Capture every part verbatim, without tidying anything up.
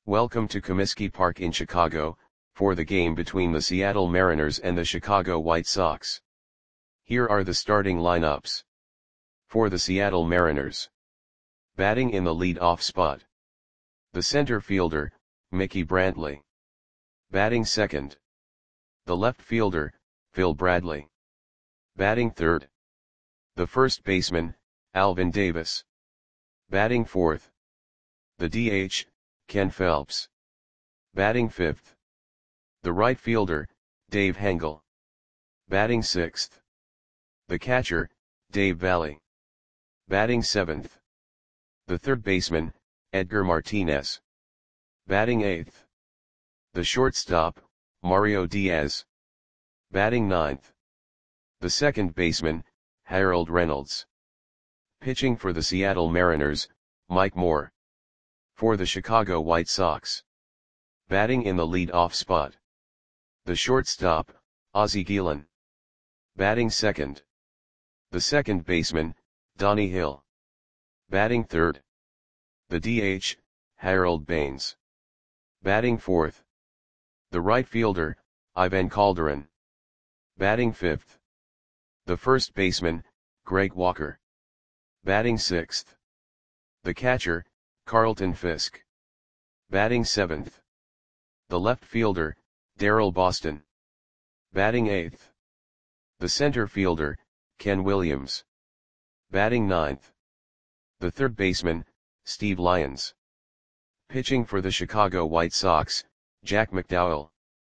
Welcome to Comiskey Park in Chicago, for the game between the Seattle Mariners and the Chicago White Sox. Here are the starting lineups. For the Seattle Mariners. Batting in the lead-off spot. The center fielder, Mickey Brantley. Batting second. The left fielder, Phil Bradley. Batting third. The first baseman, Alvin Davis. Batting fourth. The D H, Ken Phelps. Batting fifth. The right fielder, Dave Hengel. Batting sixth. The catcher, Dave Valle. Batting seventh. The third baseman, Edgar Martinez. Batting eighth. The shortstop, Mario Diaz. Batting ninth. The second baseman, Harold Reynolds. Pitching for the Seattle Mariners, Mike Moore. For the Chicago White Sox. Batting in the lead-off spot. The shortstop, Ozzie Guillen. Batting second. The second baseman, Donnie Hill. Batting third. The D H, Harold Baines. Batting fourth. The right fielder, Ivan Calderon. Batting fifth. The first baseman, Greg Walker. Batting sixth. The catcher, Carlton Fisk. Batting seventh. The left fielder, Darrell Boston. Batting eighth. The center fielder, Ken Williams. Batting ninth. The third baseman, Steve Lyons. Pitching for the Chicago White Sox, Jack McDowell.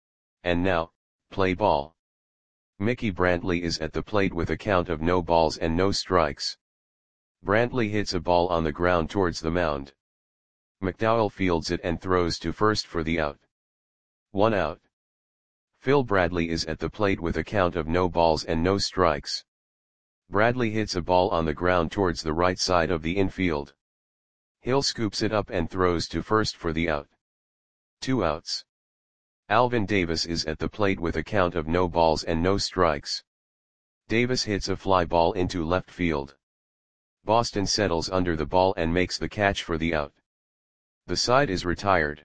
And now, play ball. Mickey Brantley is at the plate with a count of no balls and no strikes. Brantley hits a ball on the ground towards the mound. McDowell fields it and throws to first for the out. One out. Phil Bradley is at the plate with a count of no balls and no strikes. Bradley hits a ball on the ground towards the right side of the infield. Hill scoops it up and throws to first for the out. Two outs. Alvin Davis is at the plate with a count of no balls and no strikes. Davis hits a fly ball into left field. Boston settles under the ball and makes the catch for the out. The side is retired.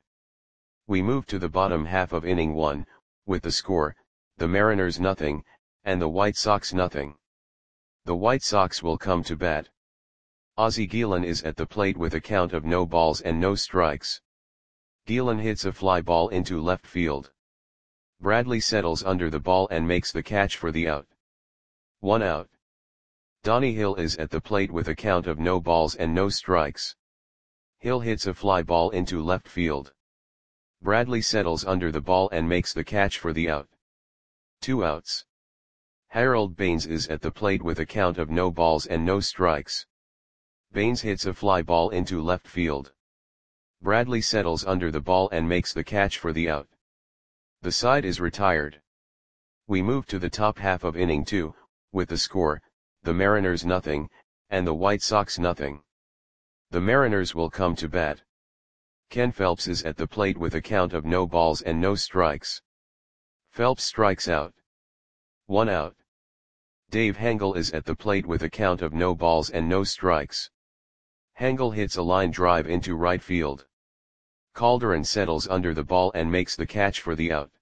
We move to the bottom half of inning one, with the score, the Mariners nothing, and the White Sox nothing. The White Sox will come to bat. Ozzie Guillen is at the plate with a count of no balls and no strikes. Guillen hits a fly ball into left field. Bradley settles under the ball and makes the catch for the out. One out. Donnie Hill is at the plate with a count of no balls and no strikes. Hill hits a fly ball into left field. Bradley settles under the ball and makes the catch for the out. Two outs. Harold Baines is at the plate with a count of no balls and no strikes. Baines hits a fly ball into left field. Bradley settles under the ball and makes the catch for the out. The side is retired. We move to the top half of inning two, with the score, the Mariners nothing, and the White Sox nothing. The Mariners will come to bat. Ken Phelps is at the plate with a count of no balls and no strikes. Phelps strikes out. One out. Dave Hengel is at the plate with a count of no balls and no strikes. Hengel hits a line drive into right field. Calderon settles under the ball and makes the catch for the out.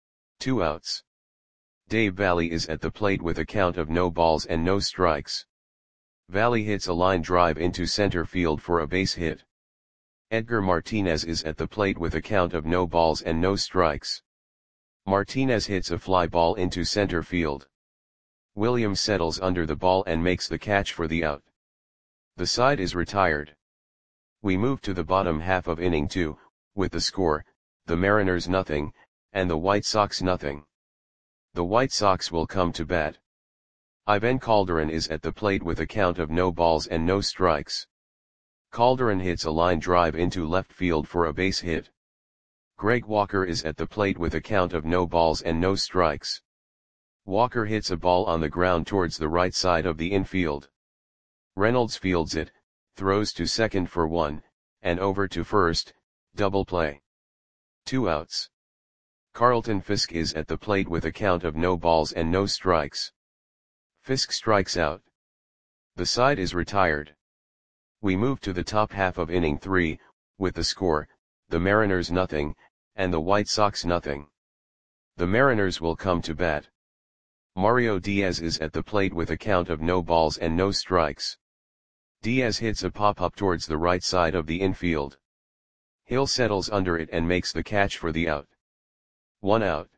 Two outs. Dave Valle is at the plate with a count of no balls and no strikes. Valle hits a line drive into center field for a base hit. Edgar Martinez is at the plate with a count of no balls and no strikes. Martinez hits a fly ball into center field. Williams settles under the ball and makes the catch for the out. The side is retired. We move to the bottom half of inning two, with the score, the Mariners nothing, and the White Sox nothing. The White Sox will come to bat. Ivan Calderon is at the plate with a count of no balls and no strikes. Calderon hits a line drive into left field for a base hit. Greg Walker is at the plate with a count of no balls and no strikes. Walker hits a ball on the ground towards the right side of the infield. Reynolds fields it, throws to second for one, and over to first, double play. Two outs. Carlton Fisk is at the plate with a count of no balls and no strikes. Fisk strikes out. The side is retired. We move to the top half of inning three, with the score, the Mariners nothing, and the White Sox nothing. The Mariners will come to bat. Mario Diaz is at the plate with a count of no balls and no strikes. Diaz hits a pop-up towards the right side of the infield. Hill settles under it and makes the catch for the out. One out.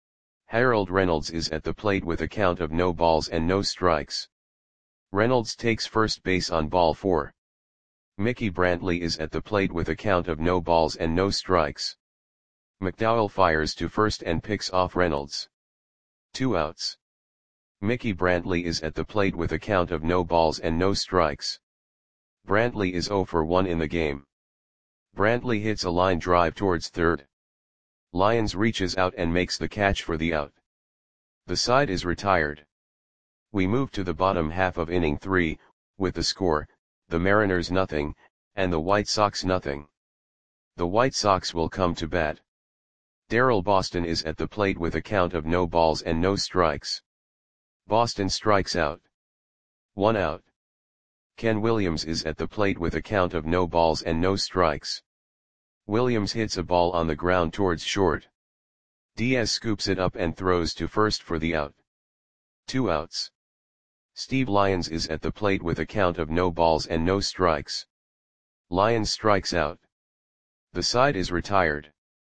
Harold Reynolds is at the plate with a count of no balls and no strikes. Reynolds takes first base on ball four. Mickey Brantley is at the plate with a count of no balls and no strikes. McDowell fires to first and picks off Reynolds. Two outs. Mickey Brantley is at the plate with a count of no balls and no strikes. Brantley is oh for one in the game. Brantley hits a line drive towards third. Lyons reaches out and makes the catch for the out. The side is retired. We move to the bottom half of inning three, with the score, the Mariners nothing, and the White Sox nothing. The White Sox will come to bat. Darryl Boston is at the plate with a count of no balls and no strikes. Boston strikes out. One out. Ken Williams is at the plate with a count of no balls and no strikes. Williams hits a ball on the ground towards short. Diaz scoops it up and throws to first for the out. Two outs. Steve Lyons is at the plate with a count of no balls and no strikes. Lyons strikes out. The side is retired.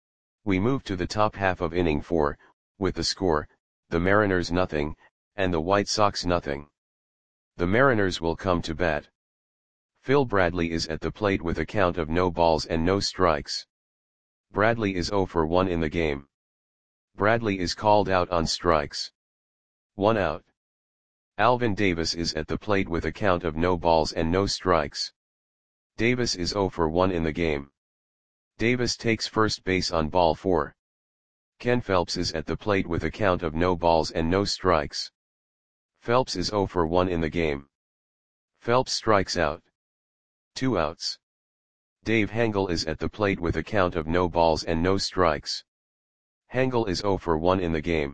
We move to the top half of inning four, with the score, the Mariners nothing, and the White Sox nothing. The Mariners will come to bat. Phil Bradley is at the plate with a count of no balls and no strikes. Bradley is oh for one in the game. Bradley is called out on strikes. One out. Alvin Davis is at the plate with a count of no balls and no strikes. Davis is oh for one in the game. Davis takes first base on ball four. Ken Phelps is at the plate with a count of no balls and no strikes. Phelps is oh for one in the game. Phelps strikes out. Two outs. Dave Hengel is at the plate with a count of no balls and no strikes. Hengel is oh for one in the game.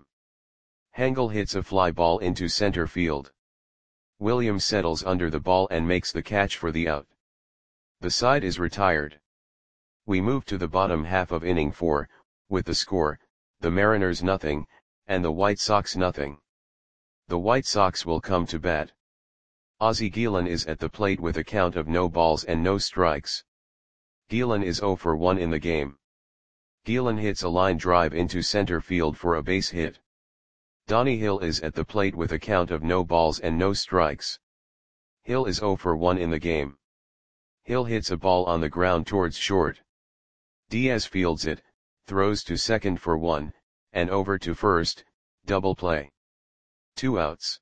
Hengel hits a fly ball into center field. Williams settles under the ball and makes the catch for the out. The side is retired. We move to the bottom half of inning four, with the score, the Mariners nothing, and the White Sox nothing. The White Sox will come to bat. Ozzie Guillen is at the plate with a count of no balls and no strikes. Guillen is oh for one in the game. Guillen hits a line drive into center field for a base hit. Donnie Hill is at the plate with a count of no balls and no strikes. Hill is oh for one in the game. Hill hits a ball on the ground towards short. Diaz fields it, throws to second for one, and over to first, double play. Two outs.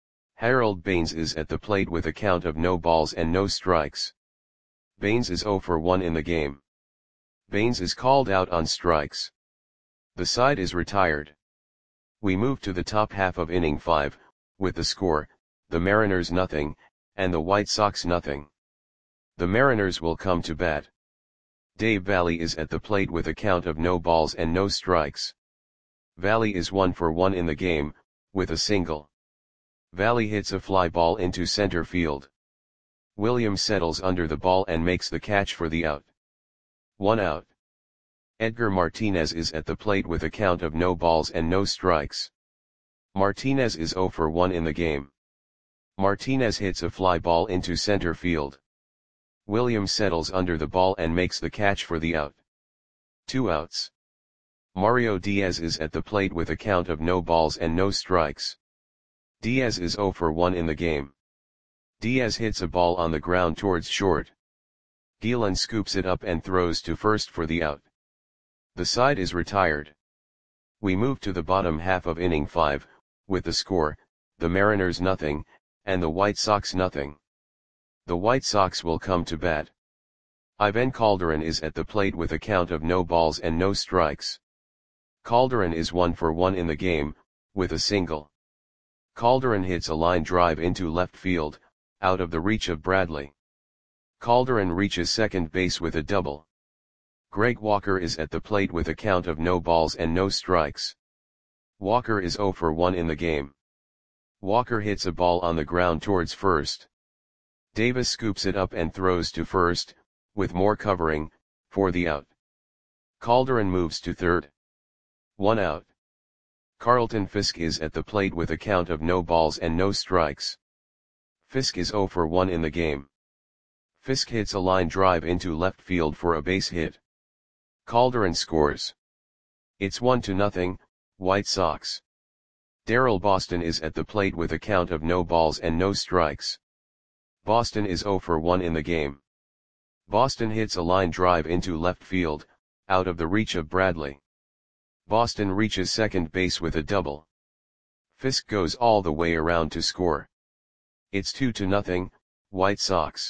Harold Baines is at the plate with a count of no balls and no strikes. Baines is oh for one in the game. Baines is called out on strikes. The side is retired. We move to the top half of inning five, with the score, the Mariners nothing, and the White Sox nothing. The Mariners will come to bat. Dave Valle is at the plate with a count of no balls and no strikes. Valle is one for one in the game, with a single. Valle hits a fly ball into center field. Williams settles under the ball and makes the catch for the out. One out. Edgar Martinez is at the plate with a count of no balls and no strikes. Martinez is oh for one in the game. Martinez hits a fly ball into center field. Williams settles under the ball and makes the catch for the out. Two outs. Mario Diaz is at the plate with a count of no balls and no strikes. Diaz is oh for one in the game. Diaz hits a ball on the ground towards short. Guillen scoops it up and throws to first for the out. The side is retired. We move to the bottom half of inning five, with the score, the Mariners nothing, and the White Sox nothing. The White Sox will come to bat. Ivan Calderon is at the plate with a count of no balls and no strikes. Calderon is one for one in the game, with a single. Calderon hits a line drive into left field, out of the reach of Bradley. Calderon reaches second base with a double. Greg Walker is at the plate with a count of no balls and no strikes. Walker is oh for one in the game. Walker hits a ball on the ground towards first. Davis scoops it up and throws to first, with more covering, for the out. Calderon moves to third. One out. Carlton Fisk is at the plate with a count of no balls and no strikes. Fisk is zero for one in the game. Fisk hits a line drive into left field for a base hit. Calderon scores. It's one to nothing, White Sox. Darrell Boston is at the plate with a count of no balls and no strikes. Boston is zero for one in the game. Boston hits a line drive into left field, out of the reach of Bradley. Boston reaches second base with a double. Fisk goes all the way around to score. It's two to nothing, White Sox.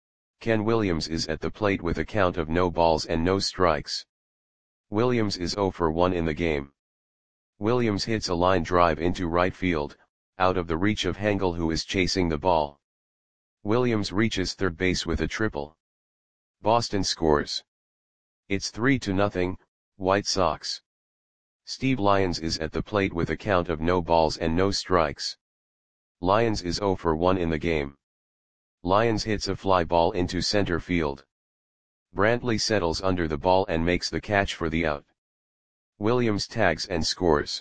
Ken Williams is at the plate with a count of no balls and no strikes. Williams is zero for one in the game. Williams hits a line drive into right field, out of the reach of Hengel, who is chasing the ball. Williams reaches third base with a triple. Boston scores. It's three to nothing, White Sox. Steve Lyons is at the plate with a count of no balls and no strikes. Lyons is zero for one in the game. Lyons hits a fly ball into center field. Brantley settles under the ball and makes the catch for the out. Williams tags and scores.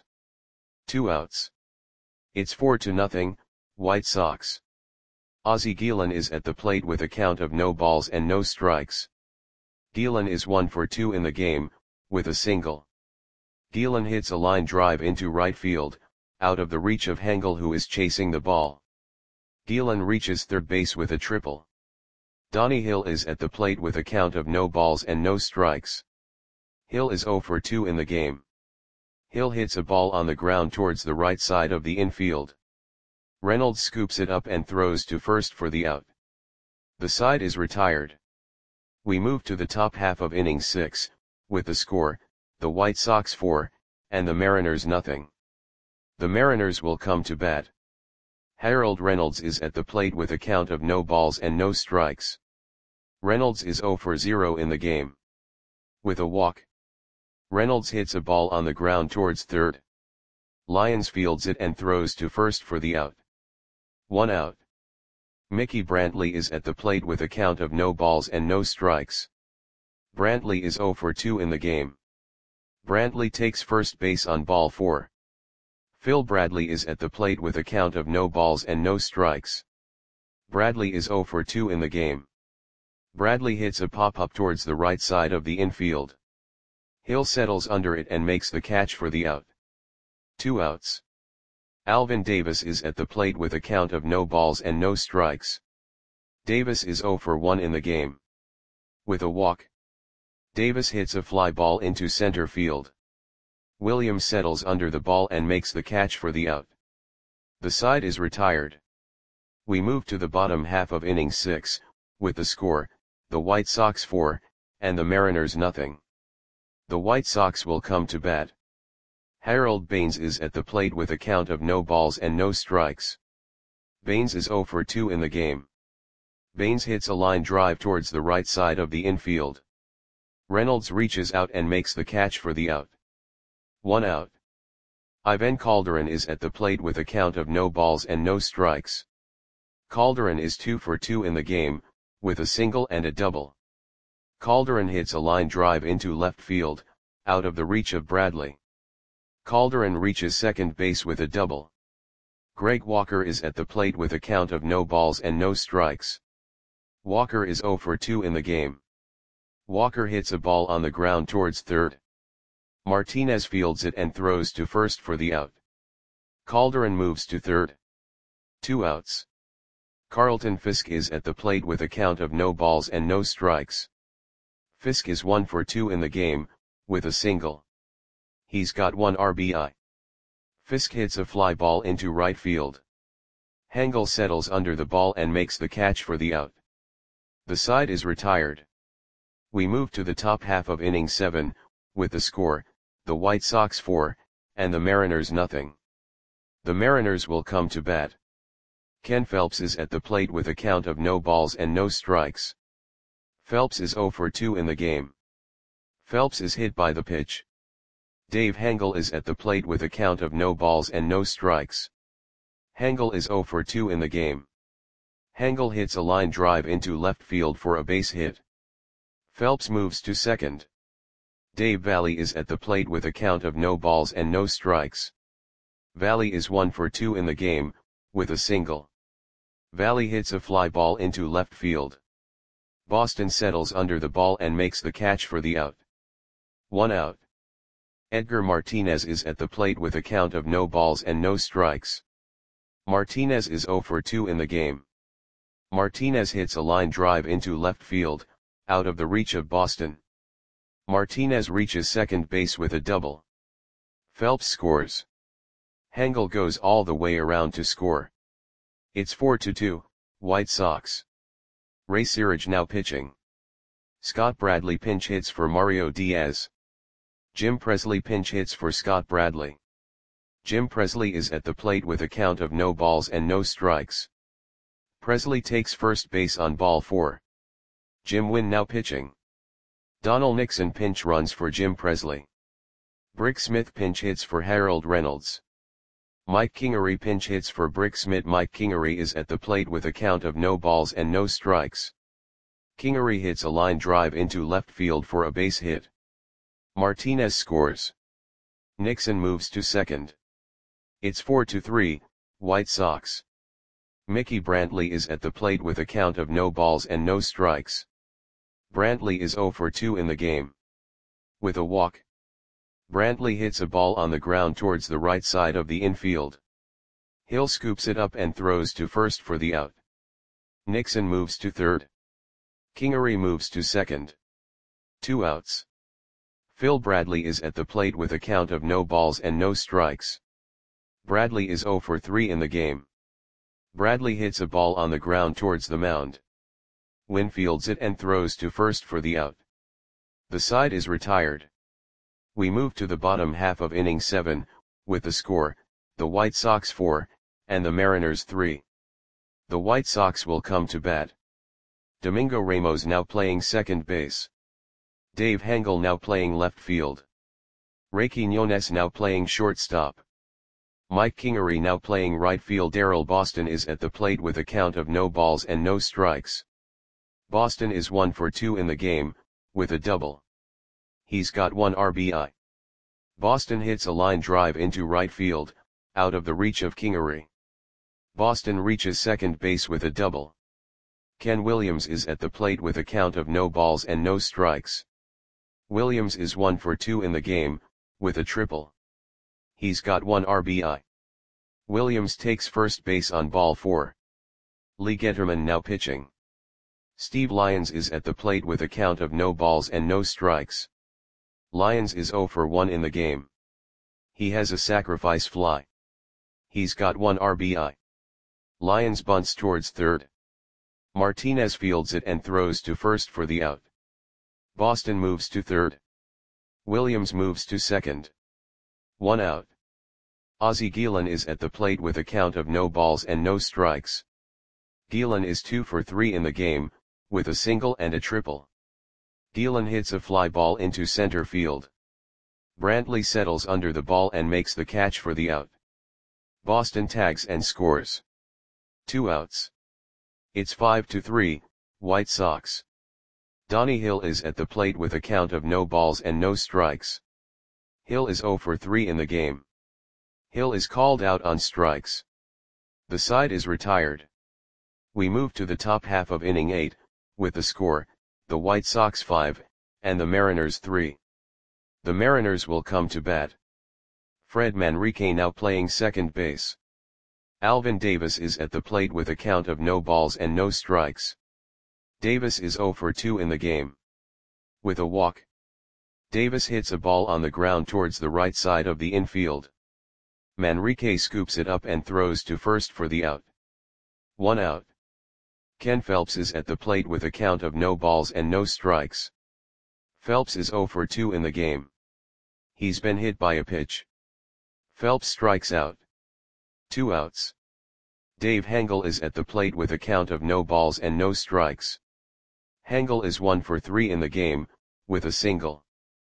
Two outs. It's four to nothing, White Sox. Ozzie Guillen is at the plate with a count of no balls and no strikes. Guillen is one for two in the game, with a single. Guillen hits a line drive into right field, out of the reach of Hengel, who is chasing the ball. Guillen reaches third base with a triple. Donnie Hill is at the plate with a count of no balls and no strikes. Hill is zero for two in the game. Hill hits a ball on the ground towards the right side of the infield. Reynolds scoops it up and throws to first for the out. The side is retired. We move to the top half of inning six, with the score, the White Sox four, and the Mariners nothing. The Mariners will come to bat. Harold Reynolds is at the plate with a count of no balls and no strikes. Reynolds is zero for zero in the game. With a walk. Reynolds hits a ball on the ground towards third. Lyons fields it and throws to first for the out. One out. Mickey Brantley is at the plate with a count of no balls and no strikes. Brantley is zero for two in the game. Brantley takes first base on ball four. Phil Bradley is at the plate with a count of no balls and no strikes. Bradley is zero for two in the game. Bradley hits a pop-up towards the right side of the infield. Hill settles under it and makes the catch for the out. Two outs. Alvin Davis is at the plate with a count of no balls and no strikes. Davis is zero for one in the game. With a walk. Davis hits a fly ball into center field. Williams settles under the ball and makes the catch for the out. The side is retired. We move to the bottom half of inning six, with the score, the White Sox four, and the Mariners nothing. The White Sox will come to bat. Harold Baines is at the plate with a count of no balls and no strikes. Baines is zero for two in the game. Baines hits a line drive towards the right side of the infield. Reynolds reaches out and makes the catch for the out. One out. Ivan Calderon is at the plate with a count of no balls and no strikes. Calderon is two for two in the game, with a single and a double. Calderon hits a line drive into left field, out of the reach of Bradley. Calderon reaches second base with a double. Greg Walker is at the plate with a count of no balls and no strikes. Walker is zero for two in the game. Walker hits a ball on the ground towards third. Martinez fields it and throws to first for the out. Calderon moves to third. Two outs. Carlton Fisk is at the plate with a count of no balls and no strikes. Fisk is one for two in the game, with a single. He's got one R B I. Fisk hits a fly ball into right field. Hengel settles under the ball and makes the catch for the out. The side is retired. We move to the top half of inning seven, with the score, the White Sox four, and the Mariners nothing. The Mariners will come to bat. Ken Phelps is at the plate with a count of no balls and no strikes. Phelps is zero for two in the game. Phelps is hit by the pitch. Dave Hengel is at the plate with a count of no balls and no strikes. Hengel is zero for two in the game. Hengel hits a line drive into left field for a base hit. Phelps moves to second. Dave Valley is at the plate with a count of no balls and no strikes. Valley is one for two in the game, with a single. Valley hits a fly ball into left field. Boston settles under the ball and makes the catch for the out. One out. Edgar Martinez is at the plate with a count of no balls and no strikes. Martinez is zero for two in the game. Martinez hits a line drive into left field, out of the reach of Boston. Martinez reaches second base with a double. Phelps scores. Hengel goes all the way around to score. It's four to two, White Sox. Ray Searage now pitching. Scott Bradley pinch hits for Mario Diaz. Jim Presley pinch hits for Scott Bradley. Jim Presley is at the plate with a count of no balls and no strikes. Presley takes first base on ball four. Jim Wynn now pitching. Donald Nixon pinch runs for Jim Presley. Brick Smith pinch hits for Harold Reynolds. Mike Kingery pinch hits for Brick Smith. Mike Kingery is at the plate with a count of no balls and no strikes. Kingery hits a line drive into left field for a base hit. Martinez scores. Nixon moves to second. It's four to three, White Sox. Mickey Brantley is at the plate with a count of no balls and no strikes. Brantley is zero for two in the game. With a walk. Brantley hits a ball on the ground towards the right side of the infield. Hill scoops it up and throws to first for the out. Nixon moves to third. Kingery moves to second. Two outs. Phil Bradley is at the plate with a count of no balls and no strikes. Bradley is zero for three in the game. Bradley hits a ball on the ground towards the mound. Wynn fields it and throws to first for the out. The side is retired. We move to the bottom half of inning seven, with the score, the White Sox four, and the Mariners three. The White Sox will come to bat. Domingo Ramos now playing second base. Dave Hengel now playing left field. Ray Quiñones now playing shortstop. Mike Kingery now playing right field. Darryl Boston is at the plate with a count of no balls and no strikes. Boston is one for two in the game, with a double. He's got one R B I. Boston hits a line drive into right field, out of the reach of Kingery. Boston reaches second base with a double. Ken Williams is at the plate with a count of no balls and no strikes. Williams is one for two in the game, with a triple. He's got one R B I. Williams takes first base on ball four. Lee Getterman now pitching. Steve Lyons is at the plate with a count of no balls and no strikes. Lyons is zero for one in the game. He has a sacrifice fly. He's got one R B I. Lyons bunts towards third. Martinez fields it and throws to first for the out. Boston moves to third. Williams moves to second. One out. Ozzie Guillen is at the plate with a count of no balls and no strikes. Guillen is two for three in the game, with a single and a triple. Guillen hits a fly ball into center field. Brantley settles under the ball and makes the catch for the out. Boston tags and scores. Two outs. It's five to three, White Sox. Donnie Hill is at the plate with a count of no balls and no strikes. Hill is zero for three in the game. Hill is called out on strikes. The side is retired. We move to the top half of inning eight, with the score, the White Sox five, and the Mariners three. The Mariners will come to bat. Fred Manrique now playing second base. Alvin Davis is at the plate with a count of no balls and no strikes. Davis is zero for two in the game. With a walk. Davis hits a ball on the ground towards the right side of the infield. Manrique scoops it up and throws to first for the out. One out. Ken Phelps is at the plate with a count of no balls and no strikes. Phelps is zero for two in the game. He's been hit by a pitch. Phelps strikes out. Two outs. Dave Hengel is at the plate with a count of no balls and no strikes. Hengel is one for three in the game, with a single.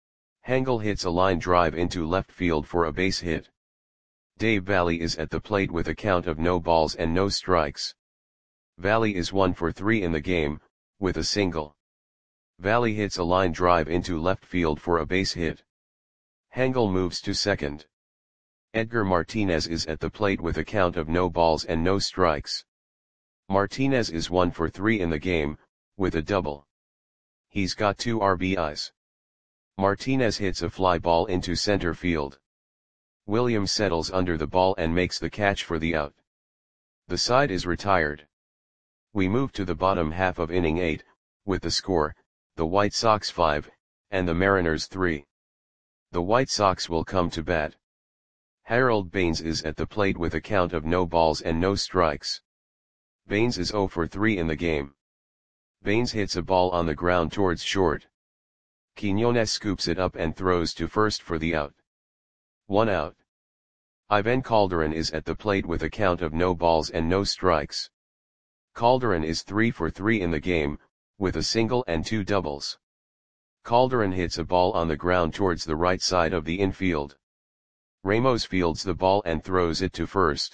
Hengel hits a line drive into left field for a base hit. Dave Valley is at the plate with a count of no balls and no strikes. Valley is one for three in the game, with a single. Valley hits a line drive into left field for a base hit. Hengel moves to second. Edgar Martinez is at the plate with a count of no balls and no strikes. Martinez is one for three in the game, with a double. He's got two R B Is. Martinez hits a fly ball into center field. Williams settles under the ball and makes the catch for the out. The side is retired. We move to the bottom half of inning eight, with the score, the White Sox five, and the Mariners three. The White Sox will come to bat. Harold Baines is at the plate with a count of no balls and no strikes. Baines is zero for three in the game. Baines hits a ball on the ground towards short. Quiñones scoops it up and throws to first for the out. One out. Ivan Calderon is at the plate with a count of no balls and no strikes. Calderon is three for three in the game, with a single and two doubles. Calderon hits a ball on the ground towards the right side of the infield. Ramos fields the ball and throws it to first.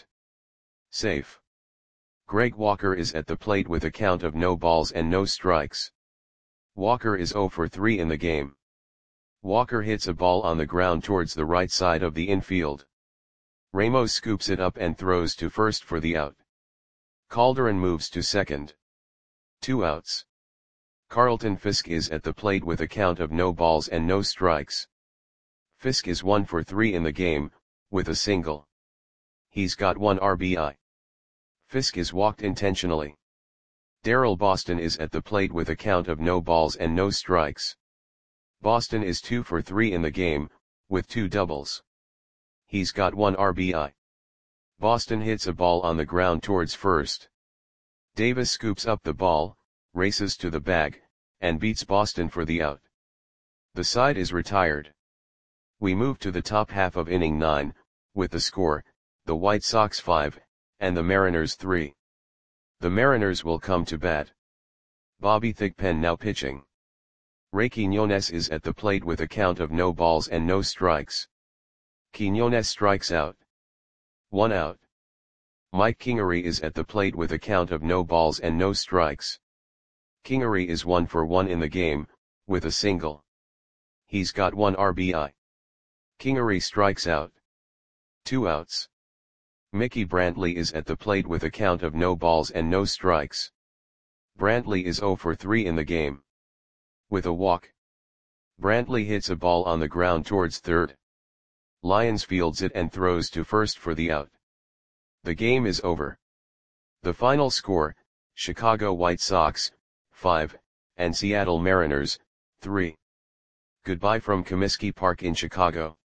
Safe. Greg Walker is at the plate with a count of no balls and no strikes. Walker is zero for three in the game. Walker hits a ball on the ground towards the right side of the infield. Ramos scoops it up and throws to first for the out. Calderon moves to second. Two outs. Carlton Fisk is at the plate with a count of no balls and no strikes. Fisk is one for three in the game, with a single. He's got one R B I. Fisk is walked intentionally. Darrell Boston is at the plate with a count of no balls and no strikes. Boston is two for three in the game, with two doubles. He's got one R B I. Boston hits a ball on the ground towards first. Davis scoops up the ball, races to the bag, and beats Boston for the out. The side is retired. We move to the top half of inning nine, with the score, the White Sox five, and the Mariners three. The Mariners will come to bat. Bobby Thigpen now pitching. Ray Quiñones is at the plate with a count of no balls and no strikes. Quiñones strikes out. One out. Mike Kingery is at the plate with a count of no balls and no strikes. Kingery is one for one in the game, with a single. He's got one R B I. Kingery strikes out. Two outs. Mickey Brantley is at the plate with a count of no balls and no strikes. Brantley is zero for three in the game. With a walk. Brantley hits a ball on the ground towards third. Lyons fields it and throws to first for the out. The game is over. The final score, Chicago White Sox, five, and Seattle Mariners, three. Goodbye from Comiskey Park in Chicago.